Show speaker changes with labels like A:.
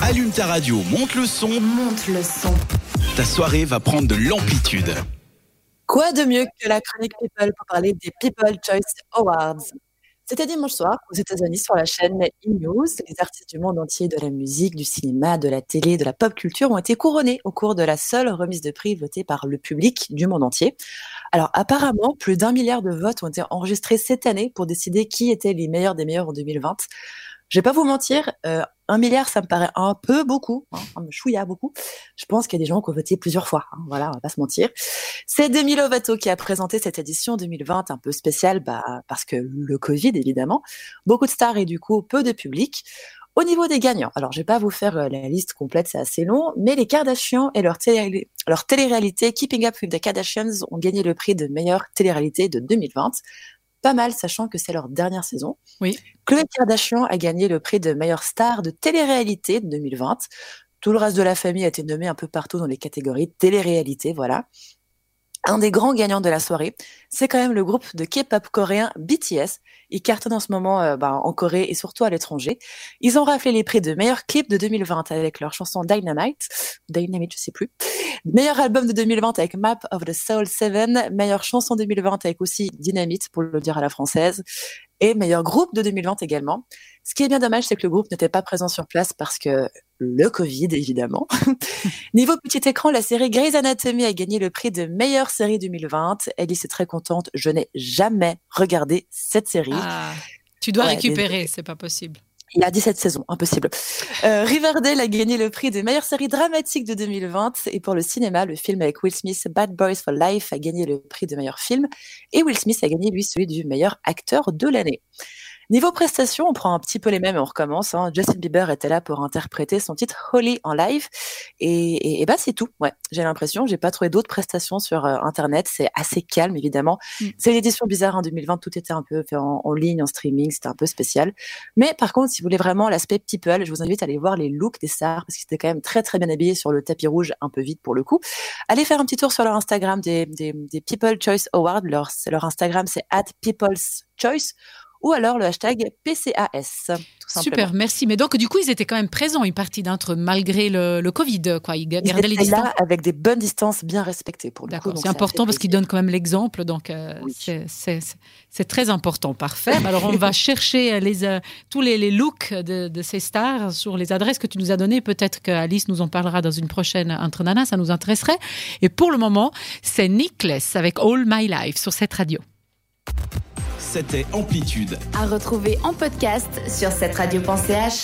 A: Allume ta radio, monte le son.
B: Monte le son.
A: Ta soirée va prendre de l'amplitude.
C: Quoi de mieux que la chronique People pour parler des People Choice Awards? C'était dimanche soir aux États-Unis sur la chaîne E! News. Les artistes du monde entier de la musique, du cinéma, de la télé, de la pop culture ont été couronnés au cours de la seule remise de prix votée par le public du monde entier. Alors apparemment, plus d'1 milliard de votes ont été enregistrés cette année pour décider qui étaient les meilleurs des meilleurs en 2020. Je vais pas vous mentir, 1 milliard, ça me paraît un peu beaucoup, un chouïa beaucoup. Je pense qu'il y a des gens qui ont voté plusieurs fois, voilà, on va pas se mentir. C'est Demi Lovato qui a présenté cette édition 2020 un peu spéciale, parce que le Covid, évidemment. Beaucoup de stars et du coup, peu de public. Au niveau des gagnants, alors je vais pas vous faire la liste complète, c'est assez long, mais les Kardashians et leur télé-réalité Keeping Up with the Kardashians ont gagné le prix de meilleure télé-réalité de 2020. Pas mal, sachant que c'est leur dernière saison.
D: Oui.
C: Khloé Kardashian a gagné le prix de meilleure star de télé-réalité de 2020. Tout le reste de la famille a été nommé un peu partout dans les catégories télé-réalité, voilà. Un des grands gagnants de la soirée, c'est quand même le groupe de K-pop coréen BTS. Ils cartonnent en ce moment en Corée et surtout à l'étranger. Ils ont raflé les prix de meilleur clip de 2020 avec leur chanson Dynamite, je sais plus. Meilleur album de 2020 avec Map of the Soul 7, meilleure chanson 2020 avec aussi Dynamite, pour le dire à la française, et meilleur groupe de 2020 également. Ce qui est bien dommage, c'est que le groupe n'était pas présent sur place parce que le Covid, évidemment. Niveau petit écran, la série Grey's Anatomy a gagné le prix de meilleure série 2020. Alice est très contente. Je n'ai jamais regardé cette série.
D: Ah, tu dois récupérer, c'est pas possible.
C: Il y a 17 saisons, impossible. Riverdale a gagné le prix de meilleure série dramatique de 2020. Et pour le cinéma, le film avec Will Smith, Bad Boys for Life, a gagné le prix de meilleur film. Et Will Smith a gagné, lui, celui du meilleur acteur de l'année. Niveau prestations, on prend un petit peu les mêmes et on recommence. Justin Bieber était là pour interpréter son titre Holy en live. Et c'est tout. Ouais, j'ai l'impression. J'ai pas trouvé d'autres prestations sur Internet. C'est assez calme, évidemment. C'est l'édition bizarre en 2020. Tout était un peu fait en ligne, en streaming. C'était un peu spécial. Mais par contre, si vous voulez vraiment l'aspect people, je vous invite à aller voir les looks des stars parce qu'ils étaient quand même très, très bien habillés sur le tapis rouge, un peu vite pour le coup. Allez faire un petit tour sur leur Instagram des People Choice Awards. Leur Instagram, c'est @people'schoice. Ou alors le hashtag PCAS.
D: Super, merci. Mais donc, du coup, ils étaient quand même présents, une partie d'entre eux, malgré le Covid, quoi. Ils gardaient les distances.
C: Là, avec des bonnes distances bien respectées, pour le coup.
D: D'accord, c'est important parce qu'ils donnent quand même l'exemple, donc oui. c'est très important. Parfait. Alors, on va chercher tous les looks de ces stars sur les adresses que tu nous as données. Peut-être qu'Alice nous en parlera dans une prochaine Entre Nanas, ça nous intéresserait. Et pour le moment, c'est Nickless avec All My Life sur cette radio.
A: C'était Amplitude.
B: À retrouver en podcast sur cetteradio.ch.